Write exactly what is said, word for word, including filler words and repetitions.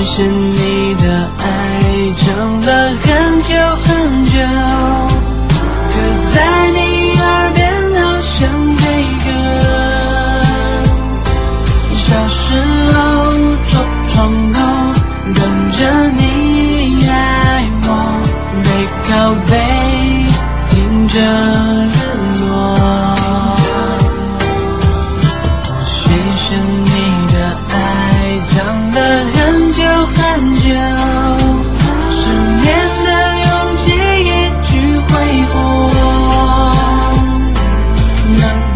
谢你的爱，等了很久很久，可在你耳边好像悲歌。小时候坐窗口，等着你爱我，背靠背听着日落。谢谢你的爱，等了很久很久，失眠的勇气一句回复，能